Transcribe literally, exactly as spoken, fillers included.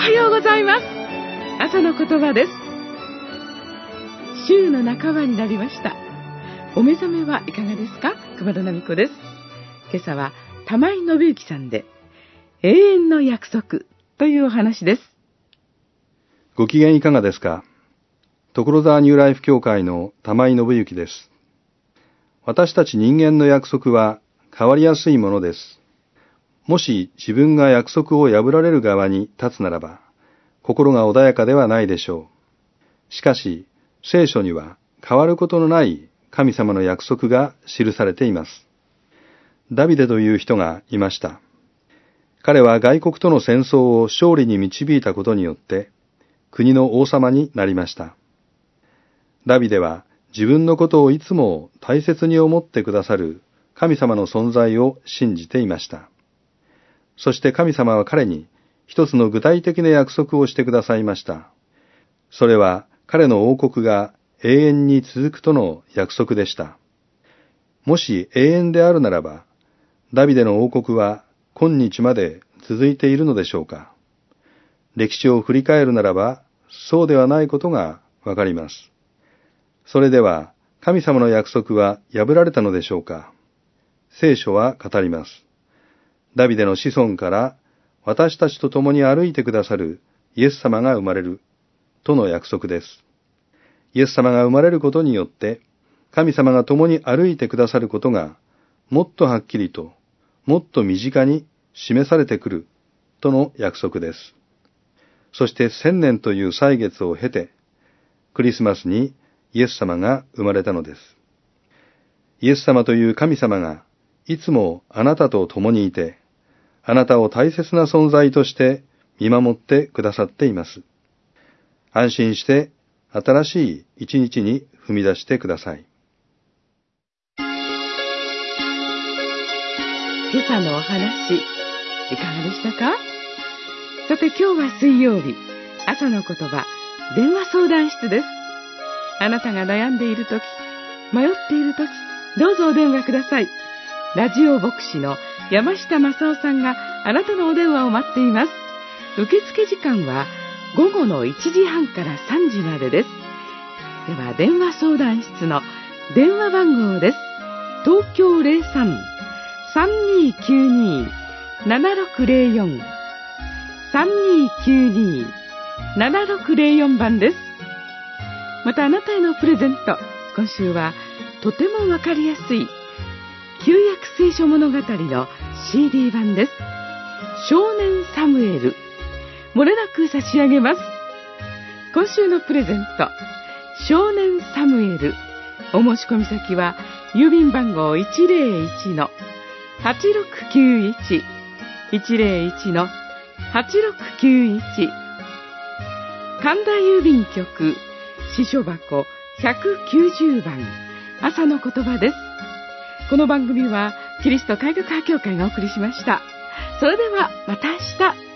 はようございます。朝の言葉です。週の半ばになりました。お目覚めはいかがですか？熊田奈美子です。今朝は玉井信之さんで永遠の約束というお話です。 ご機嫌いかがですか？所沢ニューライフ協会の玉井信之です。私たち人間の約束は変わりやすいものです。もし自分が約束を破られる側に立つならば、心が穏やかではないでしょう。しかし、聖書には変わることのない神様の約束が記されています。ダビデという人がいました。彼は外国との戦争を勝利に導いたことによって、国の王様になりました。ダビデは自分のことをいつも大切に思ってくださる神様の存在を信じていました。そして神様は彼に一つの具体的な約束をしてくださいました。それは彼の王国が永遠に続くとの約束でした。もし永遠であるならば、ダビデの王国は今日まで続いているのでしょうか。歴史を振り返るならば、そうではないことがわかります。それでは、神様の約束は破られたのでしょうか。聖書は語ります。ダビデの子孫から私たちと共に歩いてくださるイエス様が生まれるとの約束です。イエス様が生まれることによって、神様が共に歩いてくださることが、もっとはっきりと、もっと身近に示されてくるとの約束です。そして千年という歳月を経て、クリスマスにイエス様が生まれたのです。イエス様という神様がいつもあなたと共にいて、あなたを大切な存在として見守ってくださっています。安心して新しい一日に踏み出してください。 今朝のお話、いかがでしたか？さて今日は水曜日、朝の言葉、電話相談室です。あなたが悩んでいるとき、迷っているとき、どうぞお電話ください。ラジオ牧師の山下正夫さんがあなたのお電話を待っています。受付時間は午後のいちじはんからさんじまでです。では電話相談室の電話番号です。東京 ゼロさん さんにーきゅうにー ななろくゼロよん さんにーきゅうにー ななろくゼロよん 番です。またあなたへのプレゼント、今週はとてもわかりやすい旧約聖書物語の シーディー 版です。少年サムエル、漏れなく差し上げます。今週のプレゼント、少年サムエル、お申し込み先は郵便番号 いちゼロいちのはちろくきゅういち いちゼロいちのはちろくきゅういち、神田郵便局支所箱ひゃくきゅうじゅうばん、朝の言葉です。この番組はキリスト改革派教会がお送りしました。それではまた明日。